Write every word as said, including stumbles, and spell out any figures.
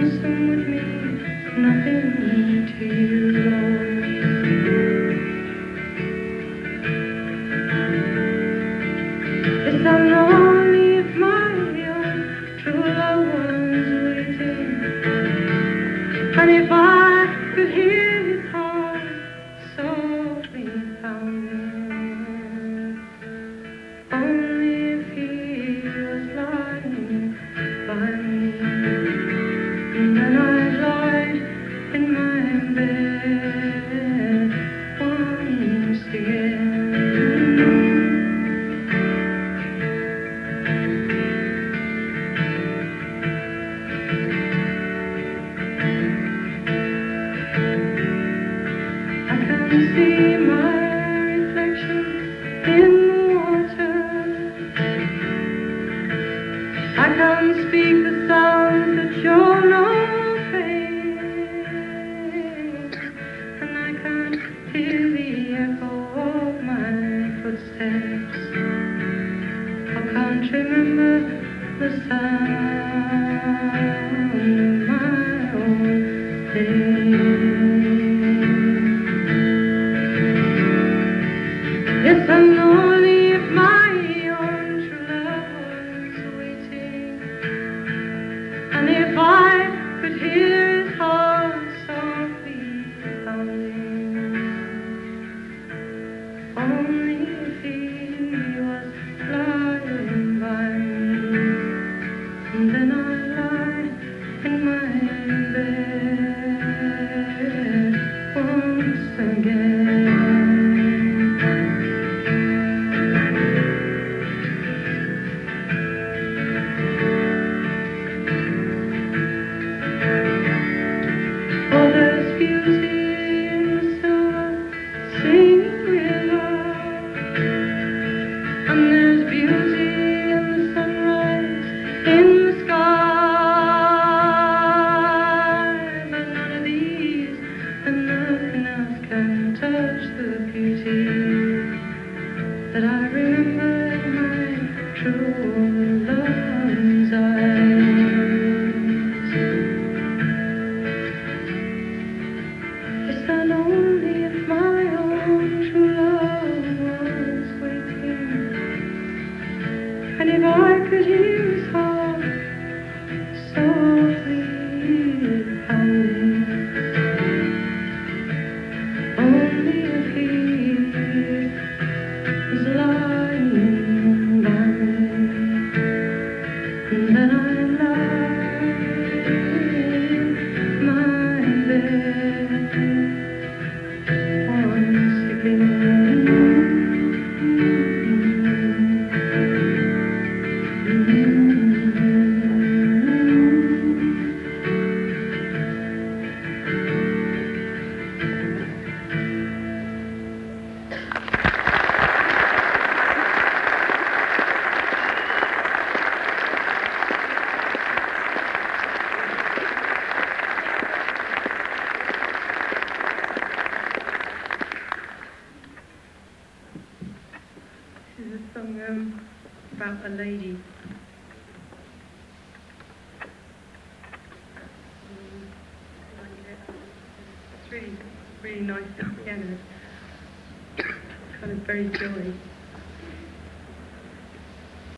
lonesome would mean nothing to you, Lord. Yes, I'm lonely if my own true love was waiting, and if I could hear his heart softly pounding, only if he was lying by me, and then I'd lie in my bed once again. I can see my reflection in the water. I can speak the sounds that show no pain, and I can hear the echo of my footsteps. I can't remember the sound of my own pain. Yes, I'm lonely if my own true love was waiting, and if I could hear his heart softly pounding, only if he was lying by me, and then I'd lie in my bed once again. Oh, there's beauty in the silver singing river, and there's beauty in the sunrise in the sky, but none of these and nothing else can touch the beauty that I remember in my true love's eyes. Yes, and only if my own true love was waiting, and if I could hear his heart softly pounding, only if he was lying by me, and then I'd lie in my bed once again. This is a song um, about a lady. Um, It's really, really nice piano. Kind of very jolly.